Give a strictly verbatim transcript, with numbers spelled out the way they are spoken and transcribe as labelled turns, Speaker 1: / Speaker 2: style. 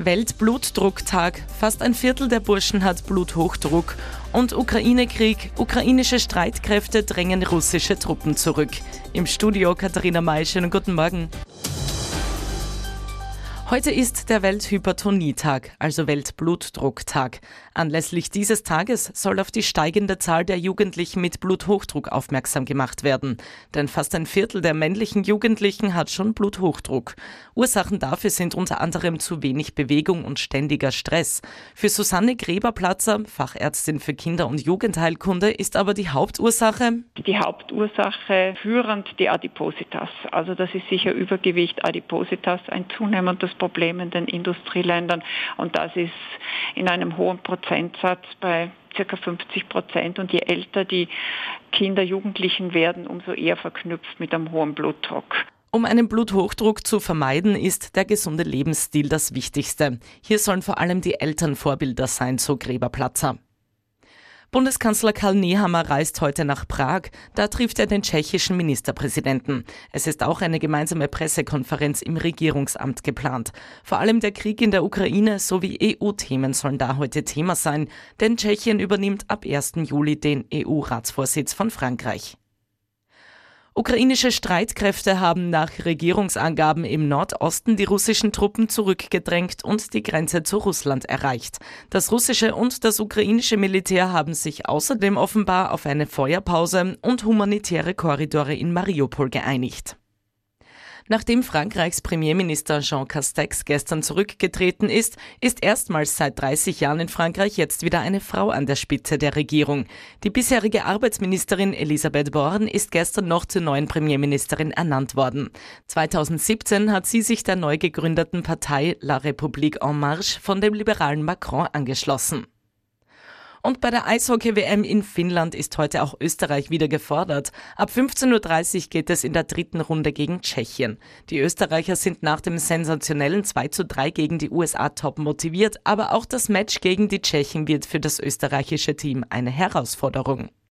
Speaker 1: Weltblutdrucktag. Fast ein Viertel der Burschen hat Bluthochdruck. Und Ukraine-Krieg. Ukrainische Streitkräfte drängen russische Truppen zurück. Im Studio Katharina May. Schönen guten Morgen. Heute ist der Welthypertonietag, also Weltblutdrucktag. Anlässlich dieses Tages soll auf die steigende Zahl der Jugendlichen mit Bluthochdruck aufmerksam gemacht werden. Denn fast ein Viertel der männlichen Jugendlichen hat schon Bluthochdruck. Ursachen dafür sind unter anderem zu wenig Bewegung und ständiger Stress. Für Susanne Gräber-Platzer, Fachärztin für Kinder- und Jugendheilkunde, ist aber die Hauptursache?
Speaker 2: Die Hauptursache führend die Adipositas. Also das ist sicher Übergewicht, Adipositas, ein zunehmendes Problem in den Industrieländern, und das ist in einem hohen Prozentsatz bei ca. fünfzig Prozent, und je älter die Kinder, Jugendlichen werden, umso eher verknüpft mit einem hohen Blutdruck.
Speaker 1: Um einen Bluthochdruck zu vermeiden, ist der gesunde Lebensstil das Wichtigste. Hier sollen vor allem die Eltern Vorbilder sein, so Gräber-Platzer. Bundeskanzler Karl Nehammer reist heute nach Prag. Da trifft er den tschechischen Ministerpräsidenten. Es ist auch eine gemeinsame Pressekonferenz im Regierungsamt geplant. Vor allem der Krieg in der Ukraine sowie E U-Themen sollen da heute Thema sein, denn Tschechien übernimmt ab ersten Juli den E U-Ratsvorsitz von Frankreich. Ukrainische Streitkräfte haben nach Regierungsangaben im Nordosten die russischen Truppen zurückgedrängt und die Grenze zu Russland erreicht. Das russische und das ukrainische Militär haben sich außerdem offenbar auf eine Feuerpause und humanitäre Korridore in Mariupol geeinigt. Nachdem Frankreichs Premierminister Jean Castex gestern zurückgetreten ist, ist erstmals seit dreißig Jahren in Frankreich jetzt wieder eine Frau an der Spitze der Regierung. Die bisherige Arbeitsministerin Elisabeth Borne ist gestern noch zur neuen Premierministerin ernannt worden. zweitausendsiebzehn hat sie sich der neu gegründeten Partei La République en Marche von dem liberalen Macron angeschlossen. Und bei der Eishockey-W M in Finnland ist heute auch Österreich wieder gefordert. Ab fünfzehn Uhr dreißig geht es in der dritten Runde gegen Tschechien. Die Österreicher sind nach dem sensationellen zwei zu drei gegen die U S A top motiviert, aber auch das Match gegen die Tschechen wird für das österreichische Team eine Herausforderung.